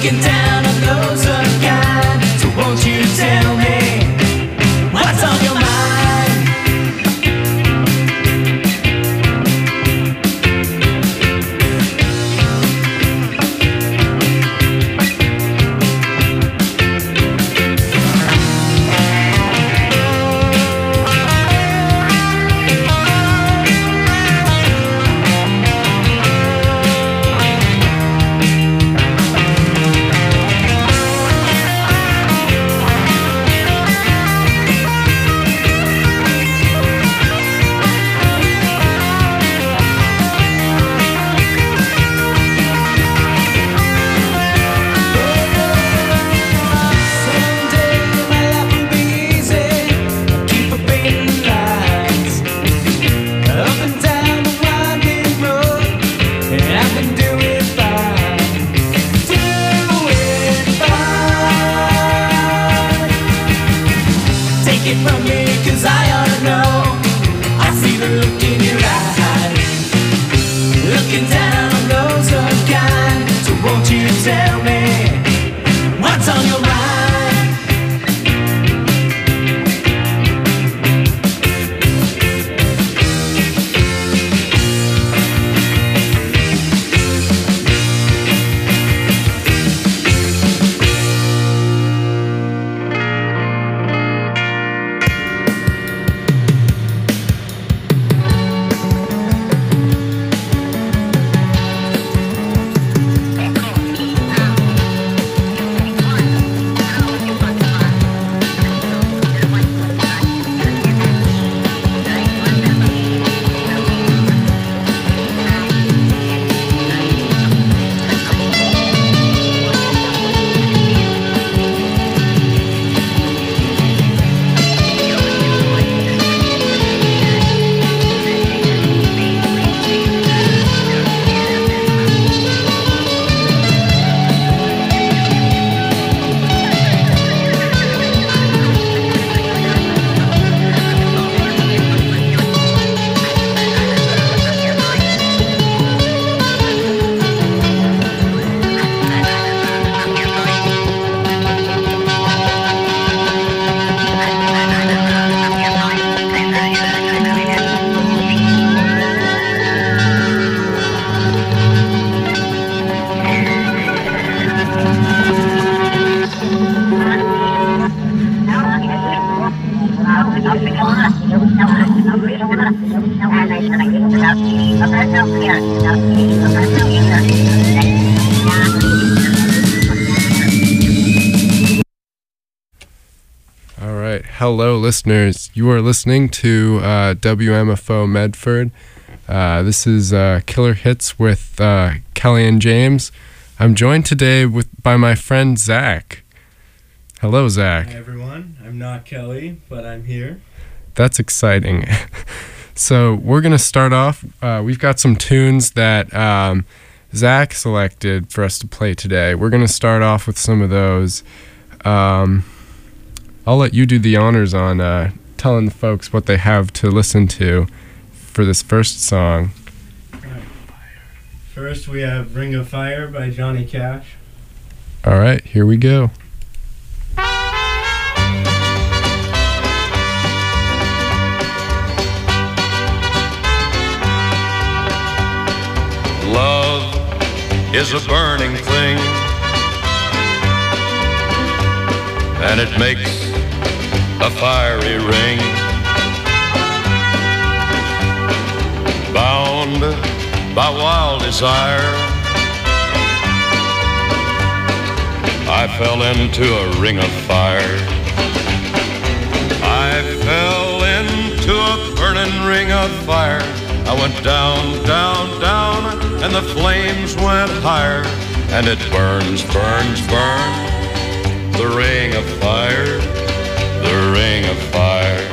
Looking down on those unkind. So won't you tell me what's on your mind? All right, hello listeners. You are listening to WMFO Medford. This is Killer Hits with Kelly and James. I'm joined today by my friend Zach. Hello, Zach. Hi, everyone. I'm not Kelly, but I'm here. That's exciting. So we're going to start off. We've got some tunes that Zach selected for us to play today. We're going to start off with some of those. I'll let you do the honors on telling the folks what they have to listen to for this first song. Right. First, we have Ring of Fire by Johnny Cash. All right, here we go. Love is a burning thing, and it makes a fiery ring. Bound by wild desire, I fell into a ring of fire. I fell into a burning ring of fire. I went down, down, down, and the flames went higher. And it burns, burns, burns, the ring of fire, the ring of fire.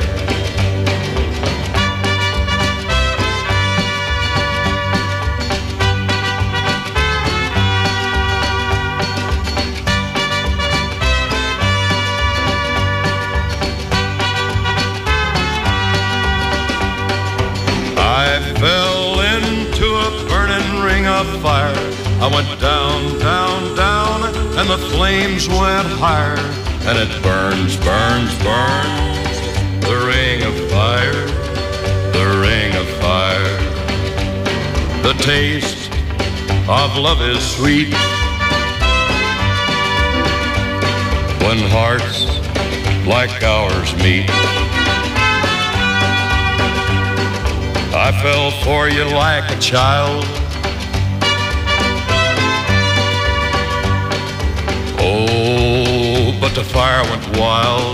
I fell into a burning ring of fire. I went down, down, down, and the flames went higher, and it burns, burns, burns. The ring of fire, the ring of fire. The taste of love is sweet when hearts like ours meet. I fell for you like a child. Oh, but the fire went wild.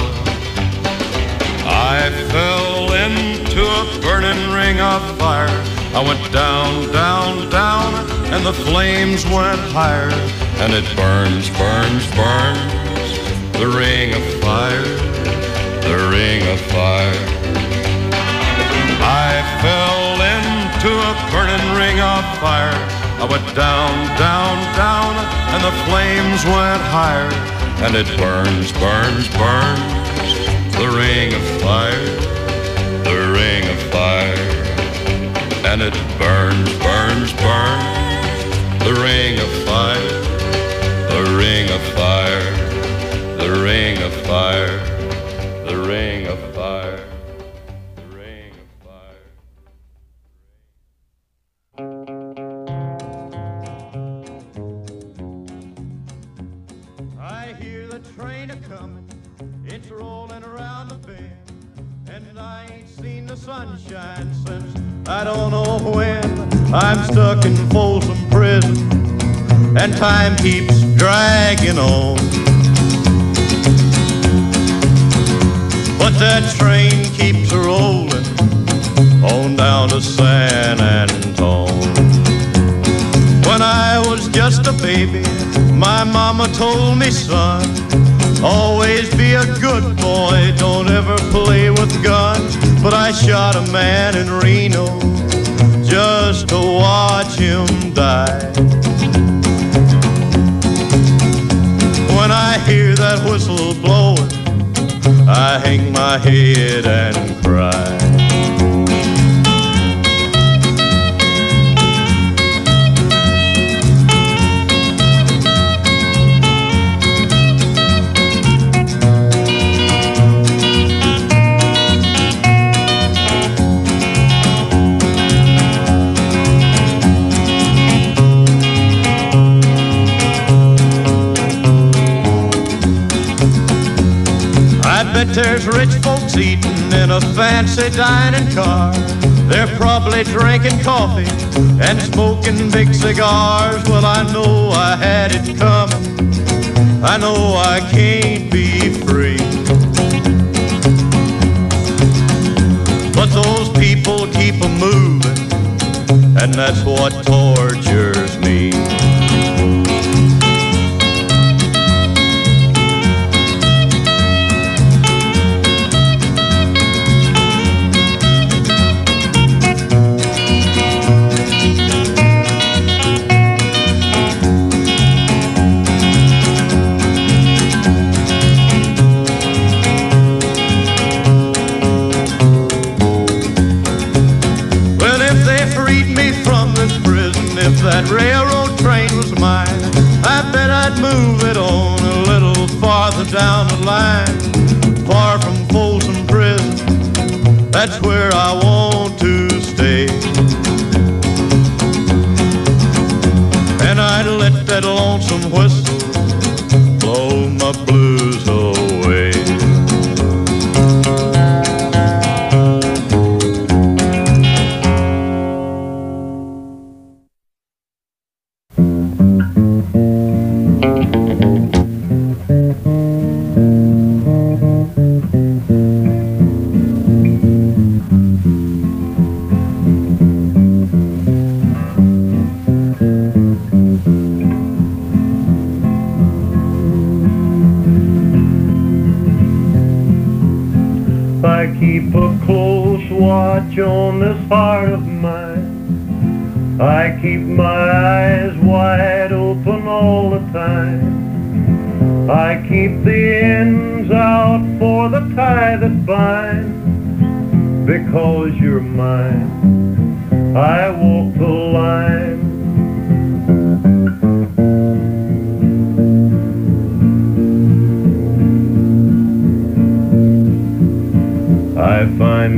I fell into a burning ring of fire. I went down, down, down, and the flames went higher, and it burns, burns, burns. The ring of fire, the ring of fire. I fell into a burning ring of fire. I went down, down, down, and the flames went higher, and it burns, burns, burns. The ring of fire, the ring of fire. And it burns, burns, burns. The ring of fire, the ring of fire, the ring of fire, the ring of fire. Sunshine since I don't know when. I'm stuck in Folsom Prison, and time keeps dragging on. But that train keeps rolling on down to San Antone. When I was just a baby, my mama told me, son, always be a good boy, don't ever play with guns. But I shot a man in Reno just to watch him die. When I hear that whistle blowing, I hang my head and cry. Bet there's rich folks eating in a fancy dining car. They're probably drinking coffee and smoking big cigars. Well, I know I had it coming. I know I can't be free. But those people keep a moving, and that's what tortures me. If that railroad train was mine, I bet I'd move it on a little farther down the line. Far from Folsom Prison, that's where I want to stay. And I'd let that lonesome whistle blow my blues away. Keep a close watch on this heart of mine. I keep my eyes wide open all the time. I keep the ends out for the tie that binds. Because you're mine, I walk the line.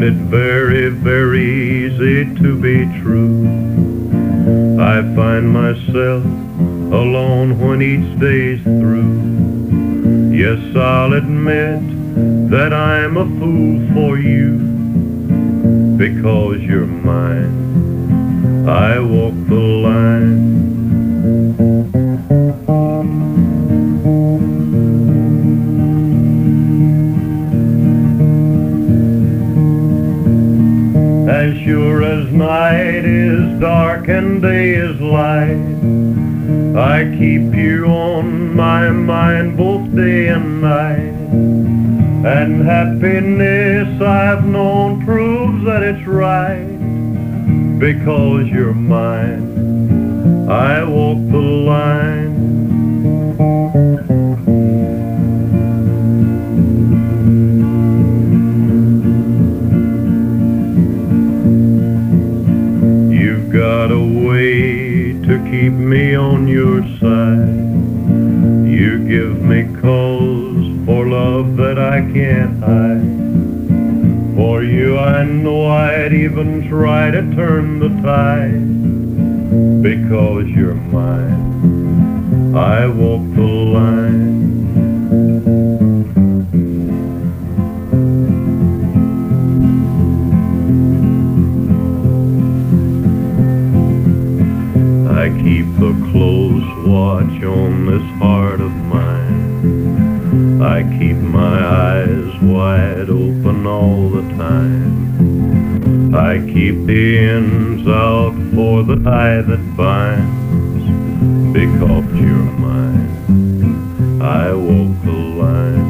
it very, very easy to be true. I find myself alone when each day's through. Yes, I'll admit that I'm a fool for you, because you're mine. I walk the line. As sure as night is dark and day is light, I keep you on my mind both day and night. And happiness I've known proves that it's right, because you're mine. I walk the line. You've got a way to keep me on your side. You give me cause for love that I can't hide. For you I know I'd even try to turn the tide, because you're mine. I walk the line. I keep a close watch on this heart of mine. I keep my eyes wide open all the time. I keep the ends out for the tie that binds, because you're mine. I walk the line.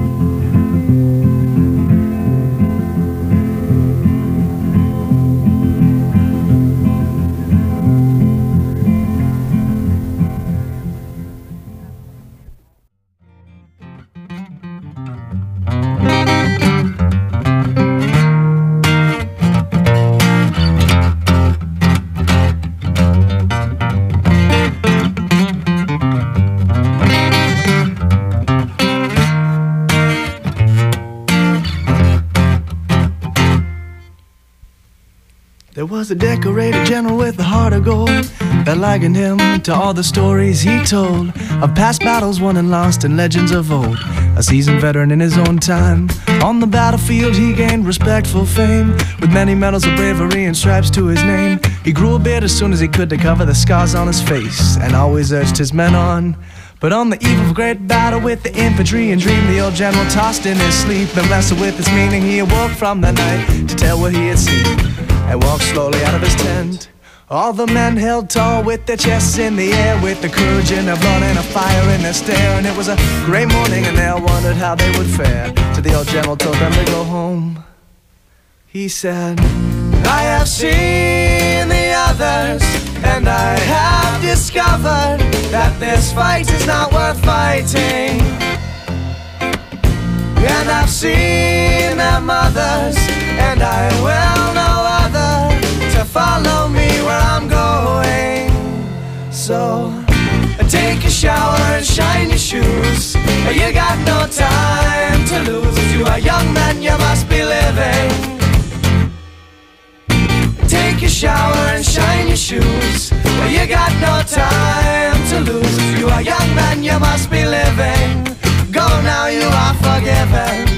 There was a decorated general with a heart of gold that likened him to all the stories he told of past battles won and lost and legends of old. A seasoned veteran in his own time, on the battlefield he gained respectful fame, with many medals of bravery and stripes to his name. He grew a beard as soon as he could to cover the scars on his face, and always urged his men on. But on the eve of a great battle with the infantry and dream, the old general tossed in his sleep and wrestled with his meaning. He awoke from the night to tell what he had seen, and walked slowly out of his tent. All the men held tall with their chests in the air, with the courage in their blood and a fire in their stare. And it was a great morning and they all wondered how they would fare, till the old general told them to go home. He said, I have seen the others, and I have discovered that this fight is not worth fighting. And I've seen their mothers, and I will know other to follow me where I'm going. So take a shower and shine your shoes. You got no time to lose. You are young man, you must be living. Take a shower and shine your shoes. You got no time to lose. You are young man, you must be living. Go now, you are forgiven.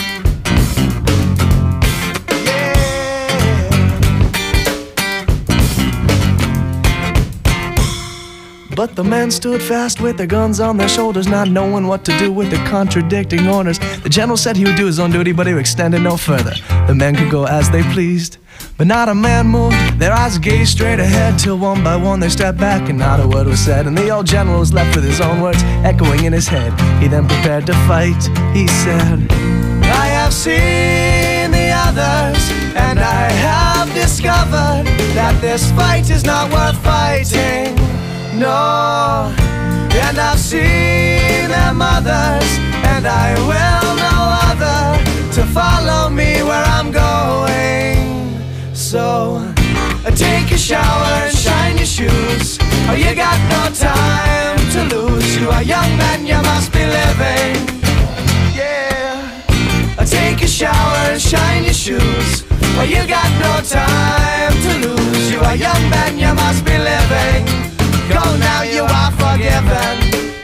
But the men stood fast with their guns on their shoulders, not knowing what to do with the contradicting orders. The general said he would do his own duty, but he extended no further. The men could go as they pleased, but not a man moved. Their eyes gazed straight ahead, till one by one they stepped back and not a word was said. And the old general was left with his own words echoing in his head. He then prepared to fight. He said, I have seen the others, and I have discovered that this fight is not worth fighting. No, and I've seen their mothers, and I will know other to follow me where I'm going. So take a shower and shine your shoes. Oh, you got no time to lose. You are young man, you must be living. Yeah, take a shower and shine your shoes. Well, you got no time to lose. You are young man, you must be living. Go now, you are forgiven.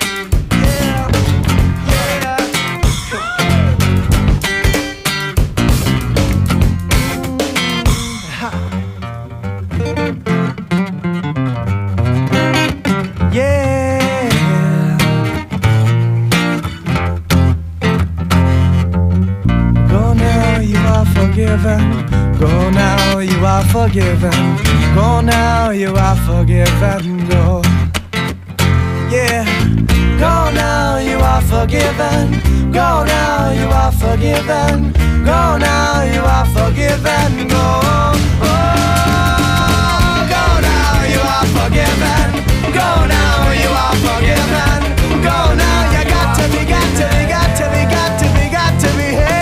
Go now, you are forgiven. Go now, you are forgiven. Go. Yeah. Go now, you are forgiven. Go now, you are forgiven. Go now, you are forgiven. Go. Oh, go now, you are forgiven. Go now, you are forgiven. Go now, you got to be, got to be, got to be, got to be, got to be. Hey.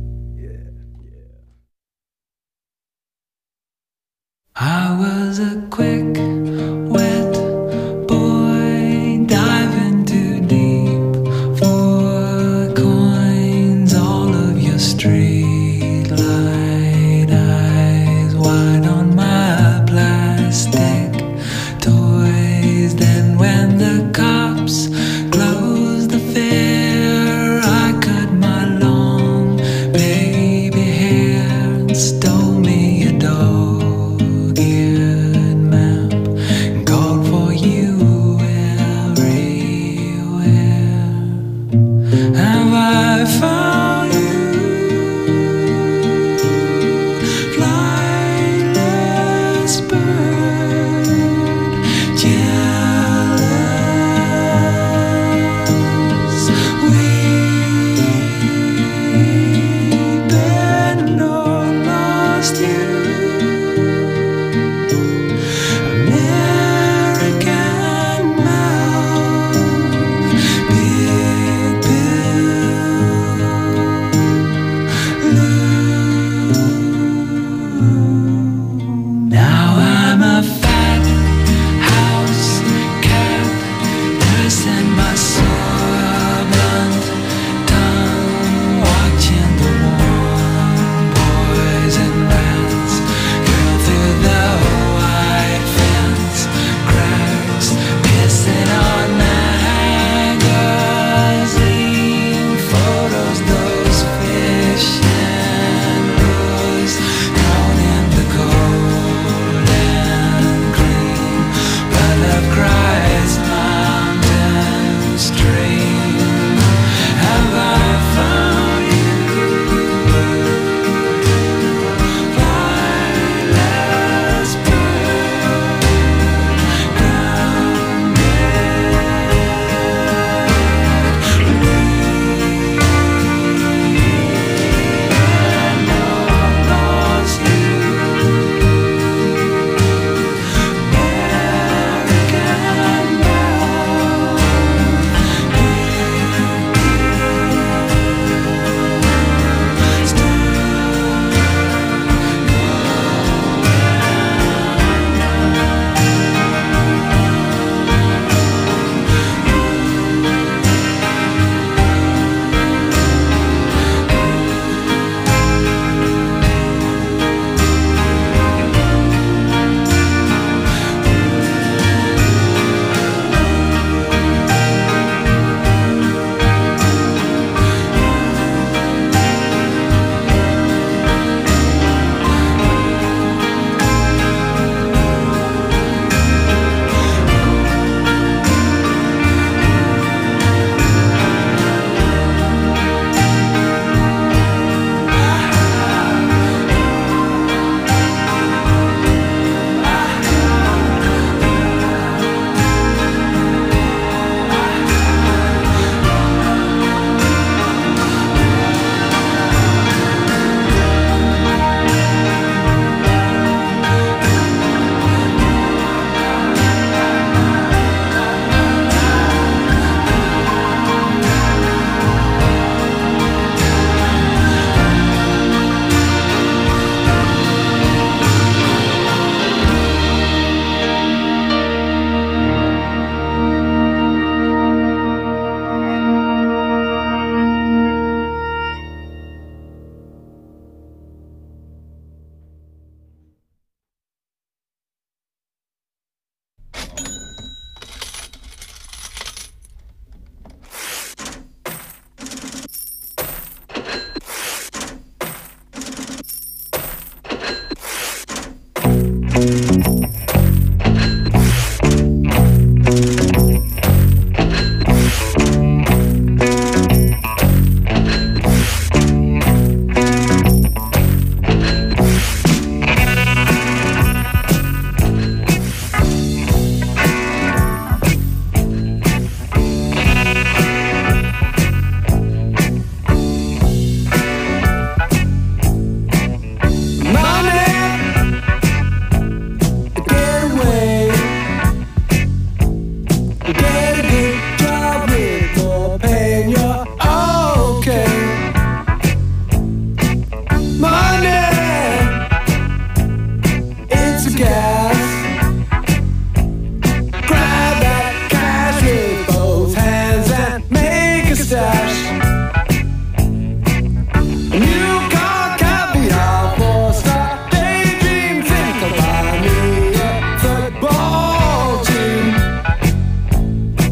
I was a get a good job with more pay and you're okay. Money, it's a gas. Grab that cash with both hands and make a stash. New car, caviar, four-star daydream. Think about me, a football team.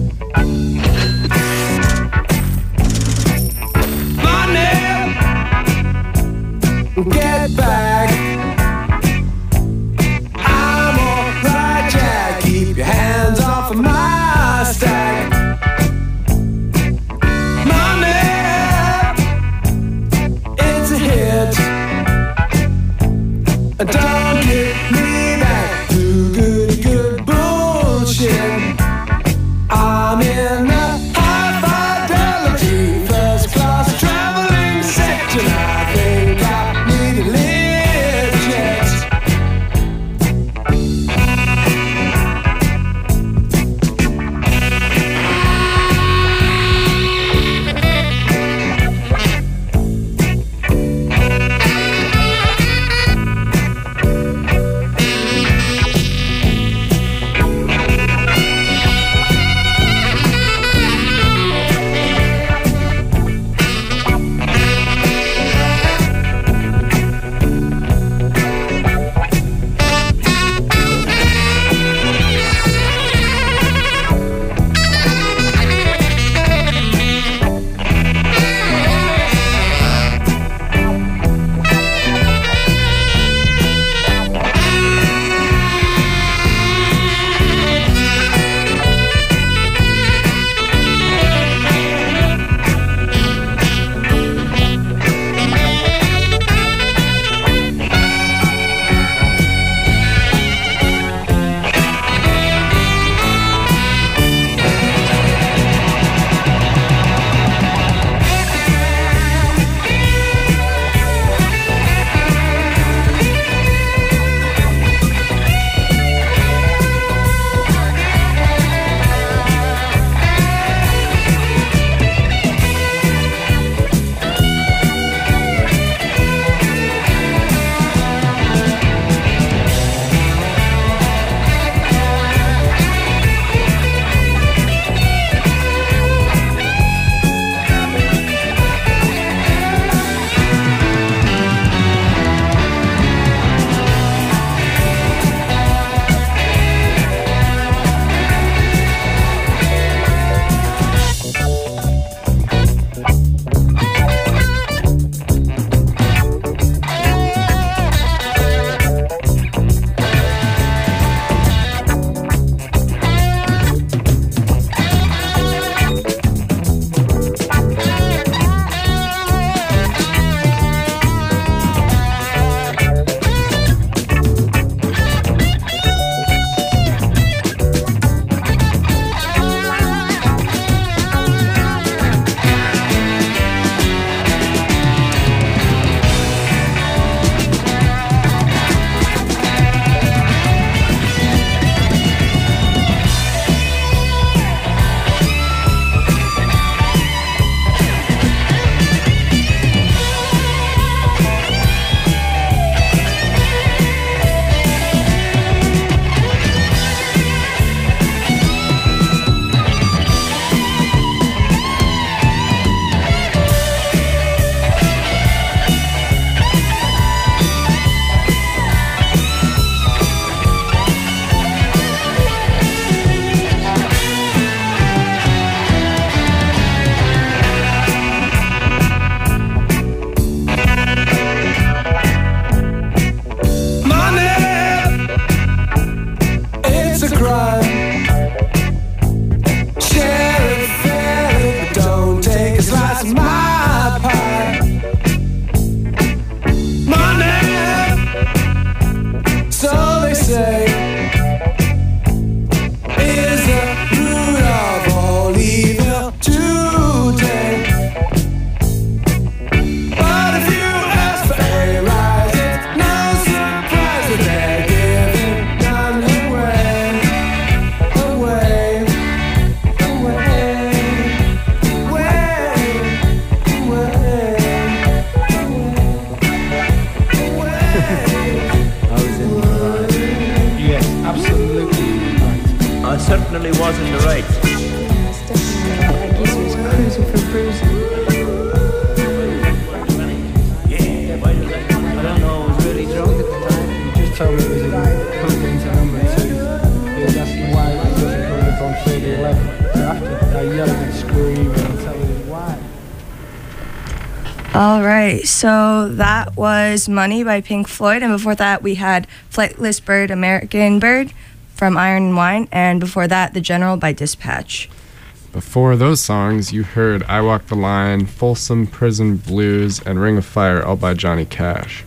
All right, so that was Money by Pink Floyd, and before that we had Flightless Bird, American Bird from Iron and Wine, and before that The General by Dispatch. Before those songs, you heard I Walk the Line, Folsom Prison Blues, and Ring of Fire, all by Johnny Cash.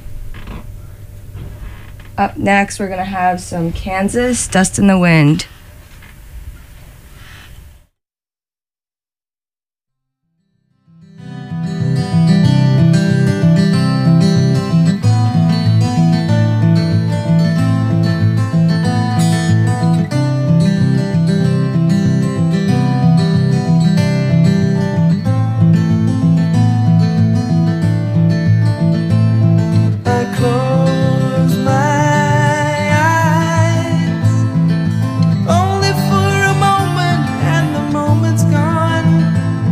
Up next, we're going to have some Kansas, Dust in the Wind. Close my eyes, only for a moment, and the moment's gone.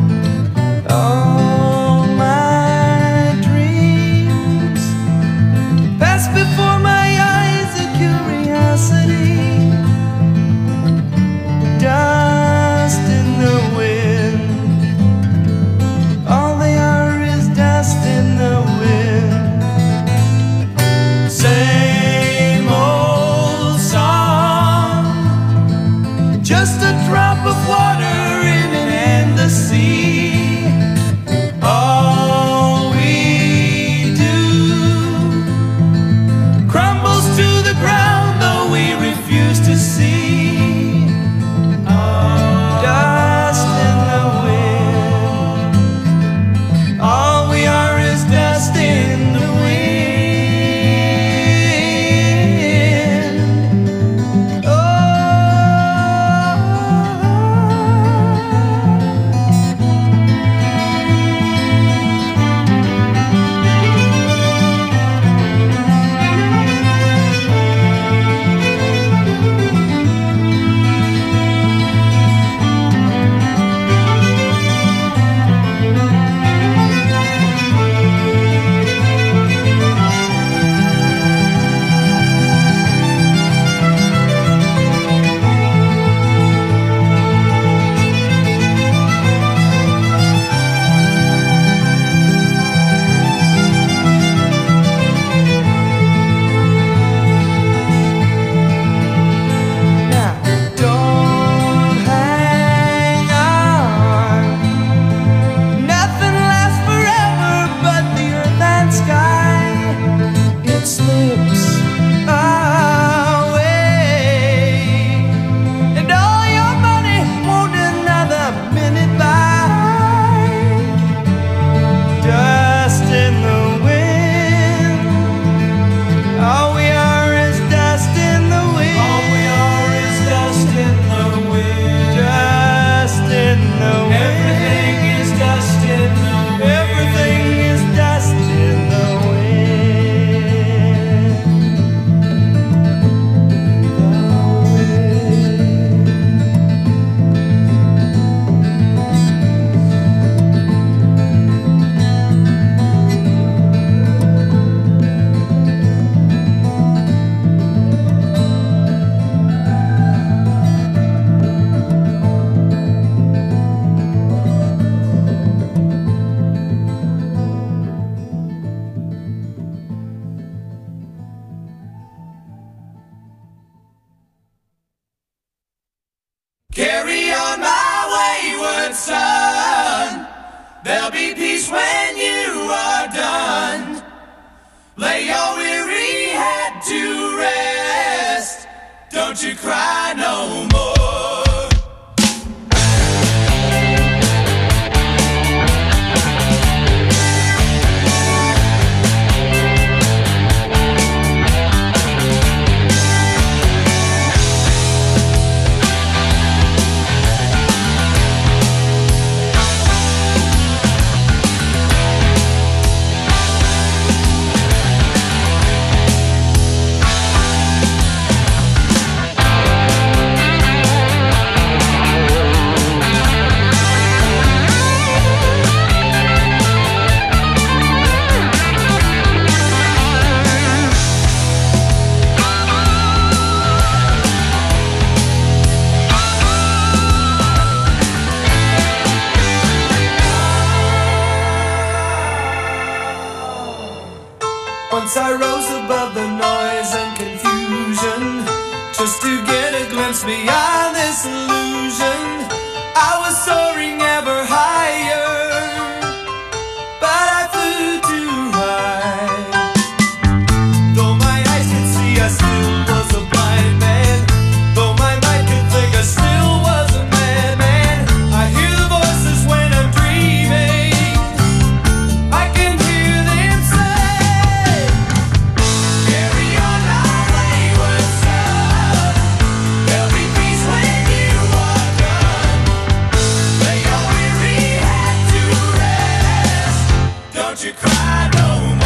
All my dreams pass before my eyes, a curiosity, dust in the wind. All they are is dust in the wind. Same old song, just a drop of water in an endless sea. All we do crumbles to the ground, though we refuse to see. Dust in the wind. All we are is dust in the wind. Carry on, my wayward son. There'll be peace when you are done. Lay your weary head to rest. Don't you cry no more. Once I rose above the noise and confusion, just to get a glimpse beyond this illusion. I was soaring ever higher, but I flew too high. Though my eyes could see, I still was a blind man. Though my mind could think, I still was a madman. I hear the voices when I'm dreaming. I can hear them say, carry on our wayward son. There'll be peace when you are done. Lay your weary head to rest. Don't you cry no more.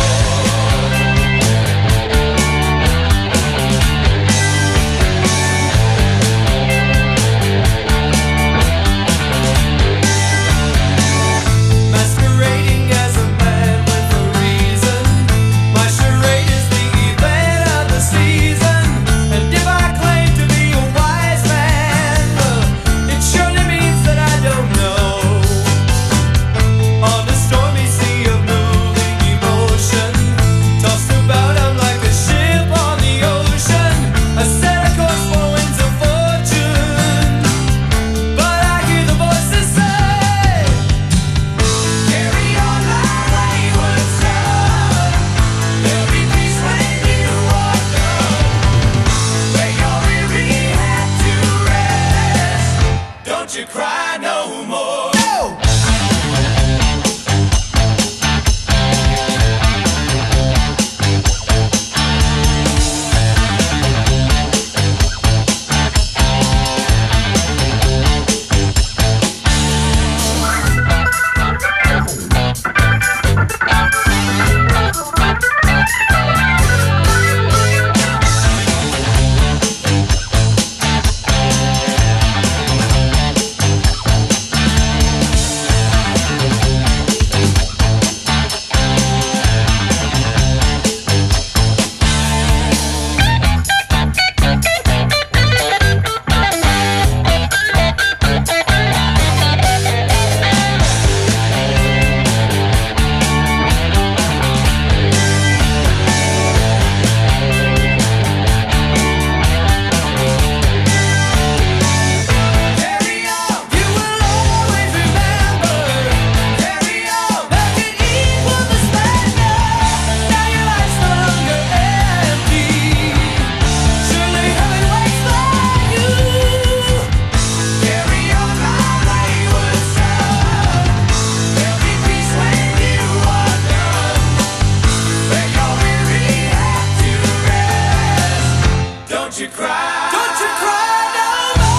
Masquerading as a man with a reason. My charade is the event of the season. And if I claim to be a wise man, it surely means that I don't know. On a stormy sea of moving emotion, tossed about I'm like a ship on the ocean. I set a course for winds of fortune, but I hear the voices say, carry on our wayward son. There'll be peace when you are done. Lay your weary head to rest. Don't you cry no more. No! Carry on, you will always remember. Carry on, like an equal the splendor. Now your life's no longer empty. Surely heaven waits for you. Carry on, our wayward son. There'll be peace when you are done. Lay your weary head to rest. Don't you cry. Don't you cry no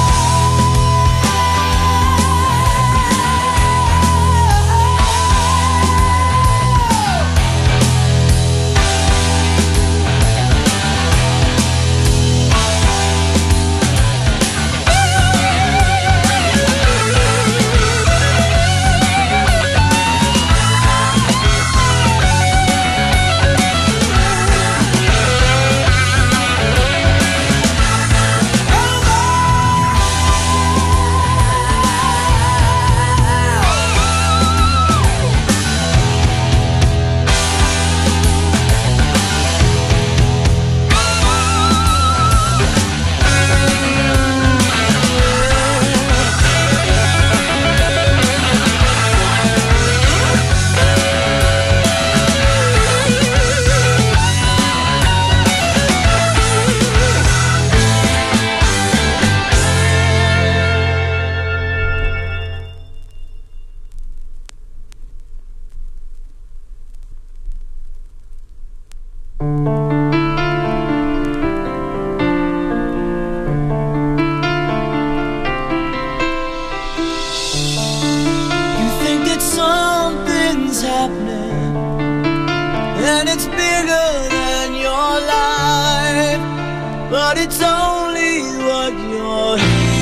You think that something's happening, and it's bigger than your life, but it's only what you're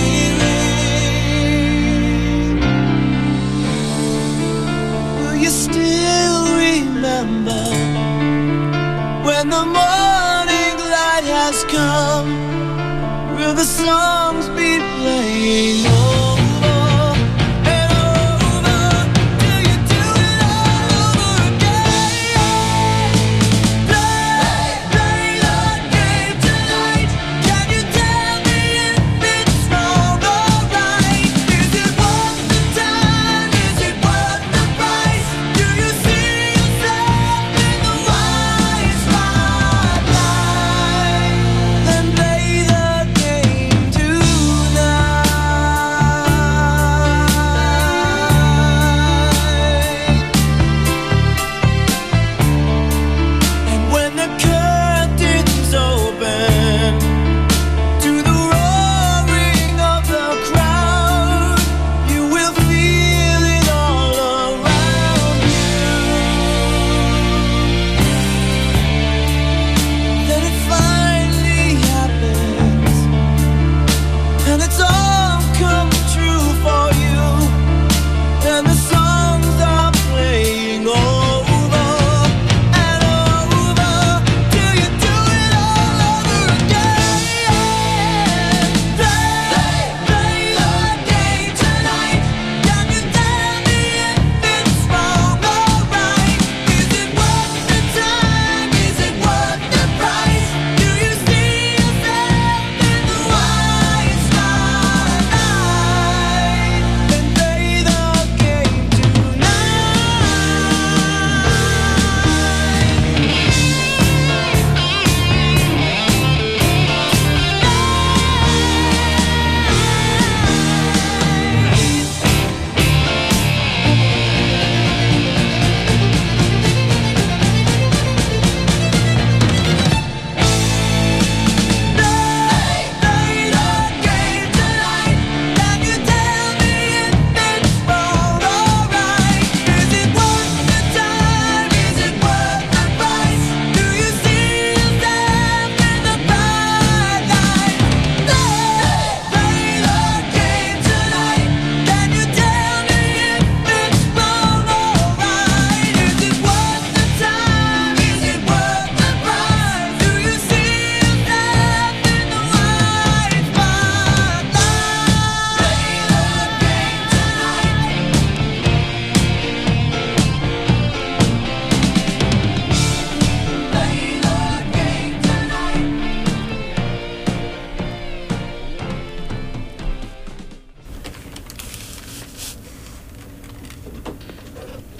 hearing. Will you still remember when the morning light has come? Will the songs be playing over and over? Do you do it all over again?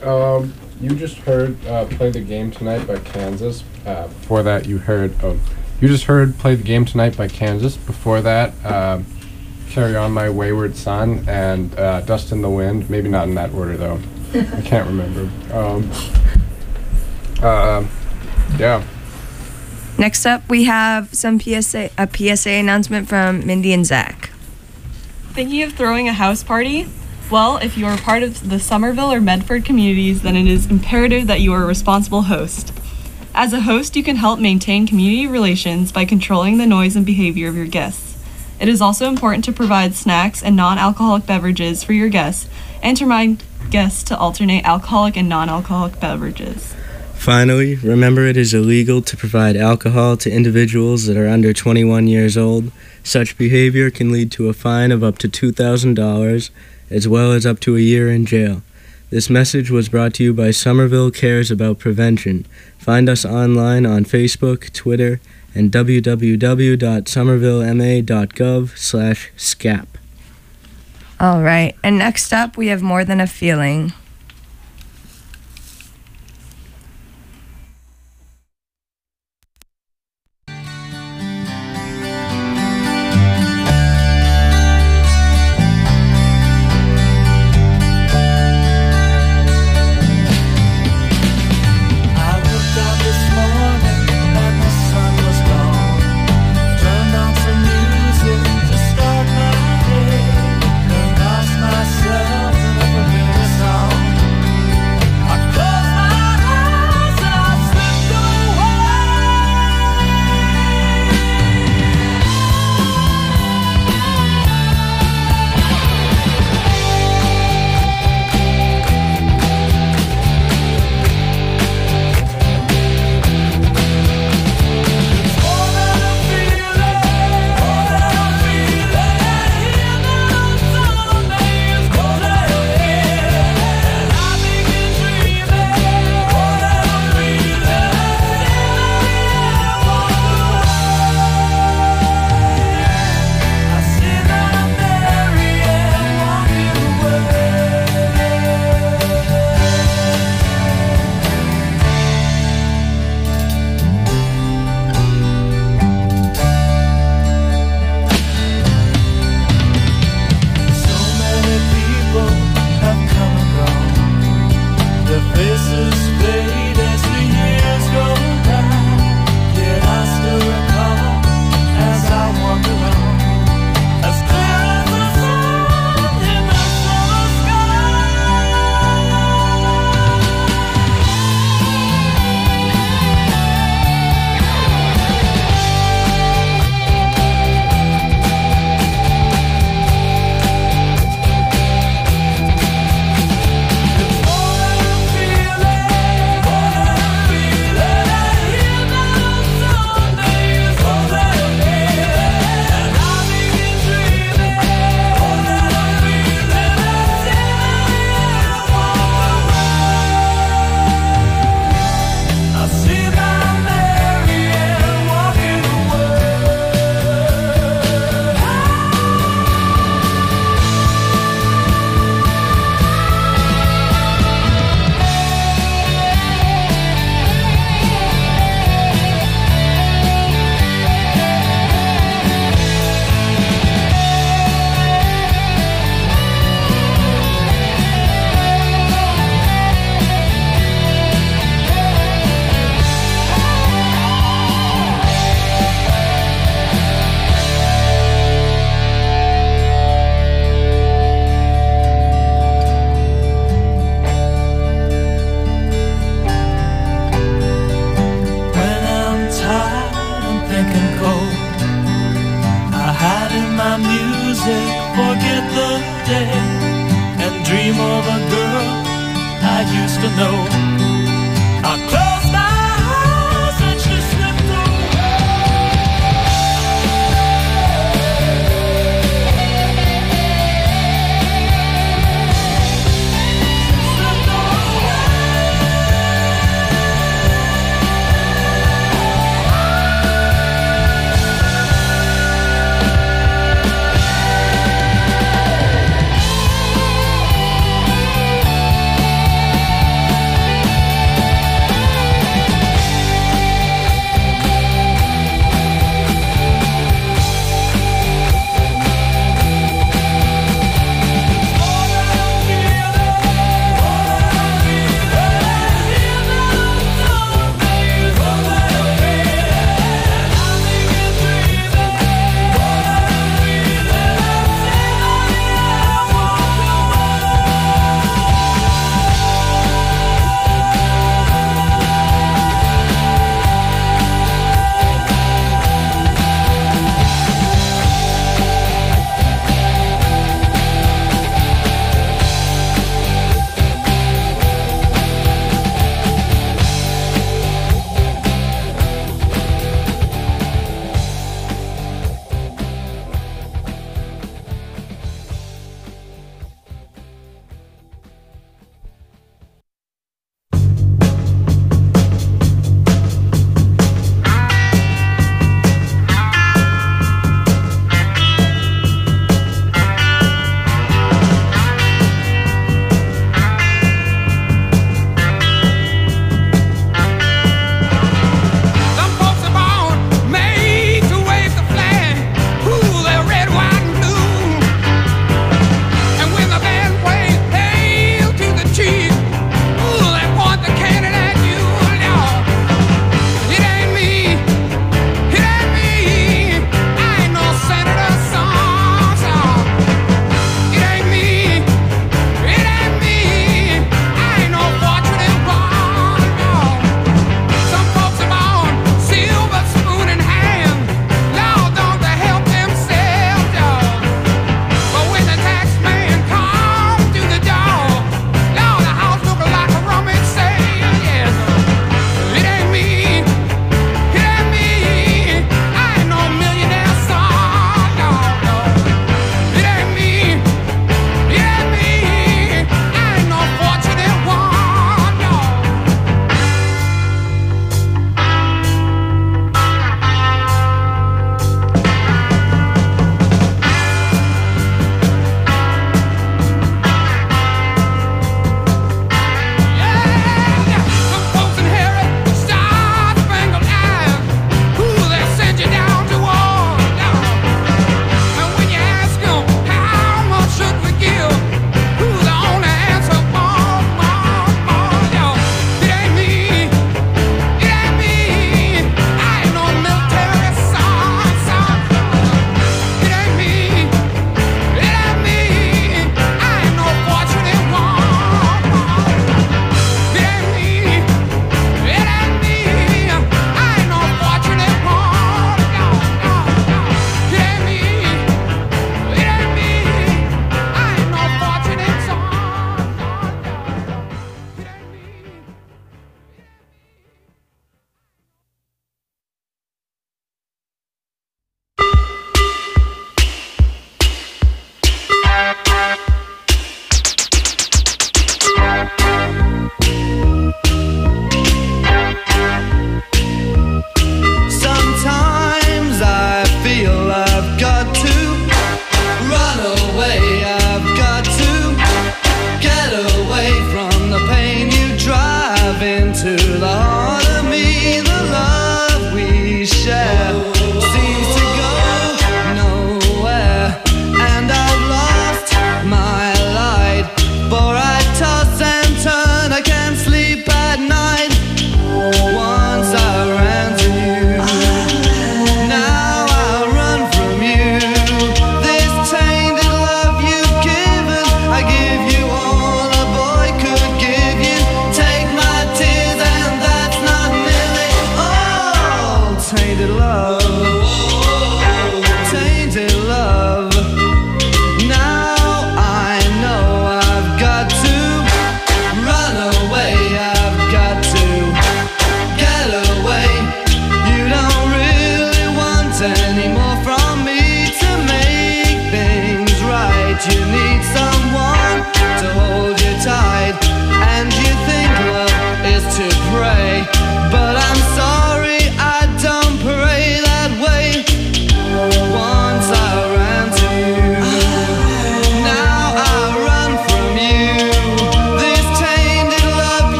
You just heard Play the Game Tonight by Kansas. Before that, you just heard Play the Game Tonight by Kansas. Before that, Carry On My Wayward Son and Dust in the Wind. Maybe not in that order, though. I can't remember. Yeah. Next up, we have a PSA announcement from Mindy and Zach. Thinking of throwing a house party? Well, if you are part of the Somerville or Medford communities, then it is imperative that you are a responsible host. As a host, you can help maintain community relations by controlling the noise and behavior of your guests. It is also important to provide snacks and non-alcoholic beverages for your guests and to remind guests to alternate alcoholic and non-alcoholic beverages. Finally, remember it is illegal to provide alcohol to individuals that are under 21 years old. Such behavior can lead to a fine of up to $2,000, as well as up to a year in jail. This message was brought to you by Somerville Cares About Prevention. Find us online on Facebook, Twitter, and www.somervillema.gov/SCAP. All right, and next up, we have More Than a Feeling.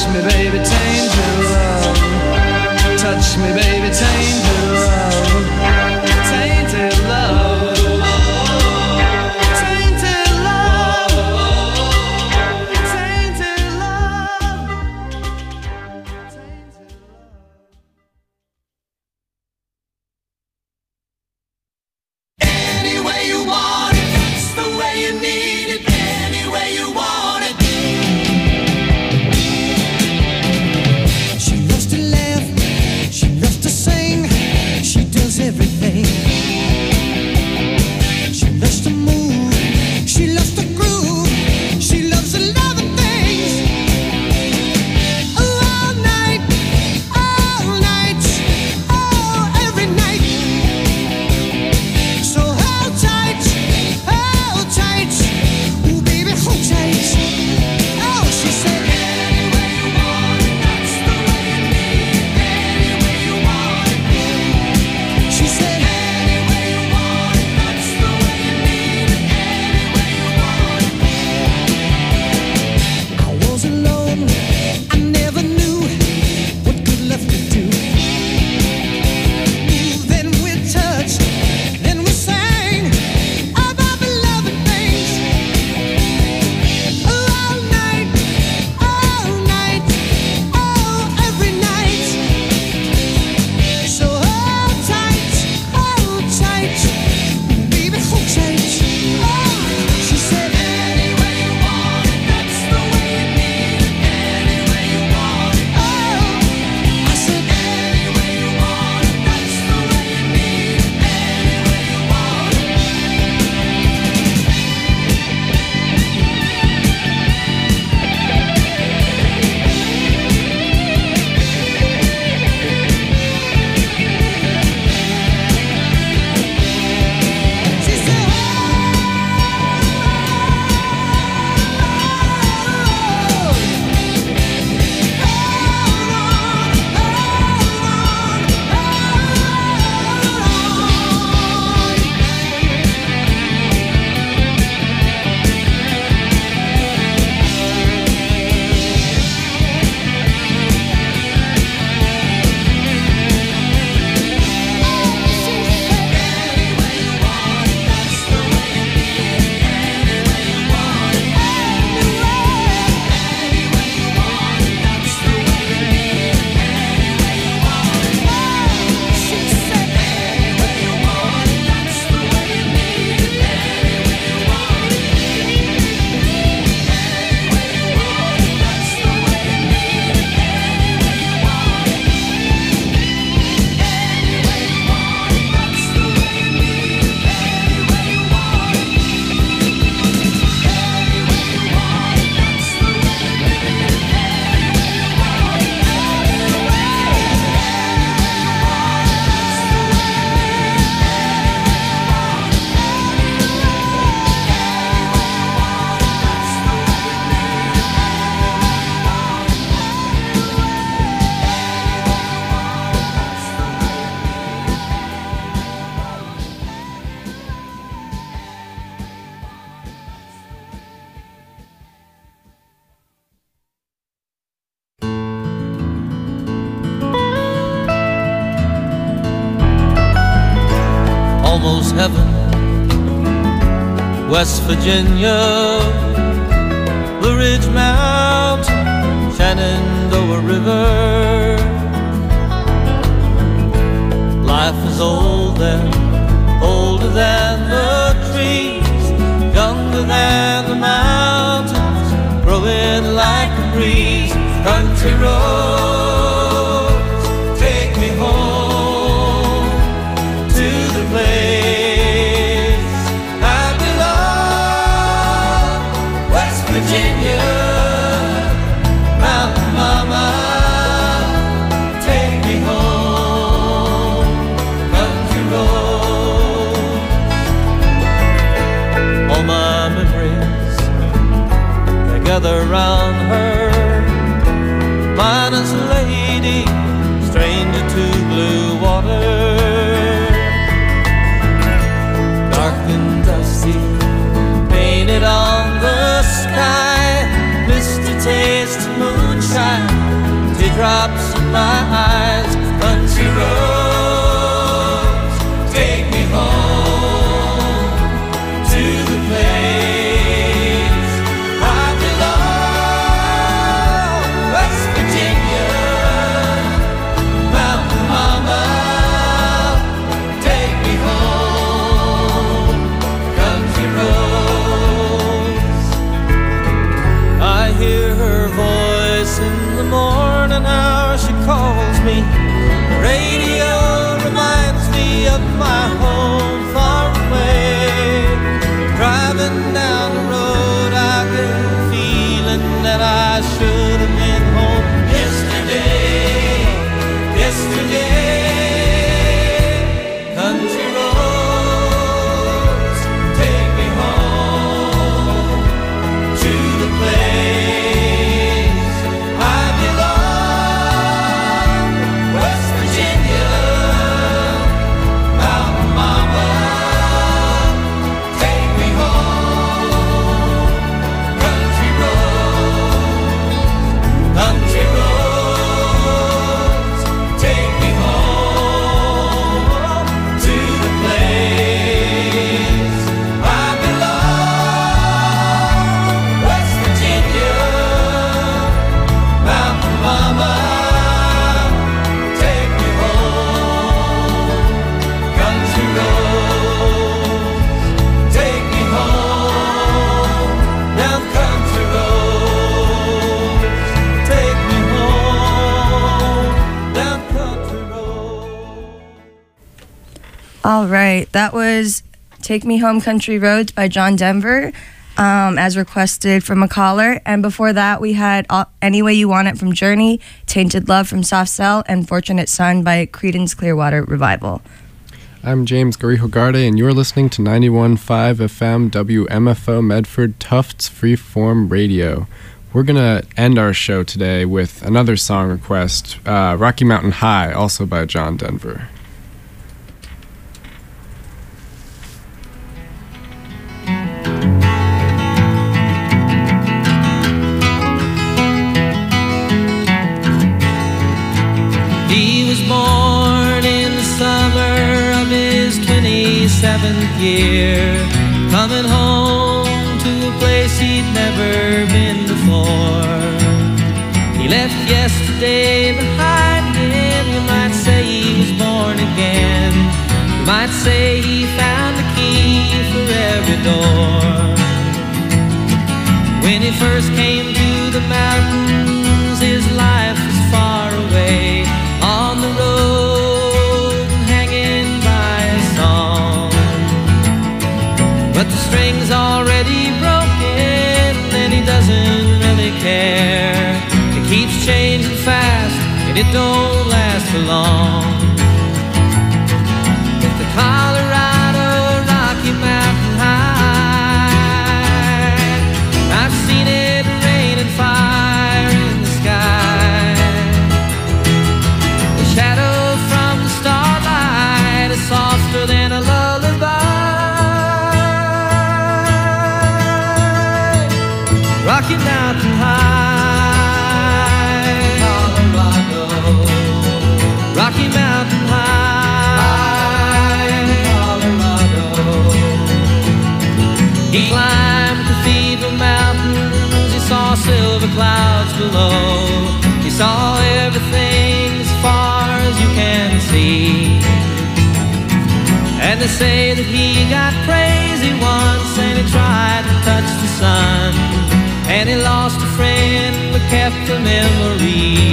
me, baby, tainted love. Touch me, baby, tainted love. Tainted love. Tainted love. Tainted love. Tainted love. Any way you want it, it's the way you need it. Any way you want it. She loves to laugh, she loves to sing, she does everything. She loves to move, she loves to groove, she loves a lot of things. Oh, all night, oh, every night. So hold tight, ooh baby, hold tight. Oh, she said, any way you want it, that's the way you need it. Any way you want it. She said, any way you want it, that's the way you need it. Any way you want it. I was alone, I never knew what good love could do. Then we touched, then we sang about the loving things. Oh, all night, oh, every night. So hold tight, baby, hold tight. Oh, she said, any way you want it, that's the way you need it. Any way you want it. Oh, I said, any way you want it, that's the way you need it. Any way you want it. She said, almost heaven, West Virginia, Blue Ridge Mountain, Shenandoah River. Life is old there, older than the trees, younger than the mountains, growing like a breeze. Country roads, take me home to the place I belong. West Virginia, Mountain Mama, take me home. Country roads, all my memories, they gather round her. Minus lady, stranger to blue water, dark and dusty, painted on the sky, misty taste of moonshine teardrops in my eyes. Country roads, take me home to the place I belong. West Virginia, Mountain Mama, take me home. Country roads. I hear her voice in the morning hour, she calls me. The radio reminds me of my home far away. Driving down the road, I get a feeling that I should have been home yesterday. Country roads, take me home to the place I belong. West Virginia, Mountain Mama, take me home. Country roads, take me home to the place I belong. West Virginia, Mountain Mama, take me home. Country roads, take me home. Down country roads, take me home. Down country roads. All right, that was Take Me Home Country Roads by John Denver, as requested from a caller. And before that, we had Any Way You Want It from Journey, Tainted Love from Soft Cell, and Fortunate Son by Creedence Clearwater Revival. I'm James Garijo-Garde, and you're listening to 91.5 FM WMFO Medford Tufts Freeform Radio. We're going to end our show today with another song request, Rocky Mountain High, also by John Denver. He was born in the summer of his 27th year, coming home to a place he'd never been before. He left yesterday behind him. You might say he was born again. You might say he found the key for every door. When he first came to the mountains, his life was far away, on the road, hanging by a song. But the string's already broken, and he doesn't really care. It keeps changing fast, and it don't last for long. It's the Colorado Rocky Mountain High. I've seen it rain and fire in the sky. The shadow from the starlight is softer than a lullaby. Rocky Mountain High, Colorado. Rocky Mountain High, Colorado. He climbed Cathedral Mountains. He saw silver clouds below. He saw everything as far as you can see. And they say that he got crazy once, and he tried to touch the sun, and he lost a friend but kept the memory.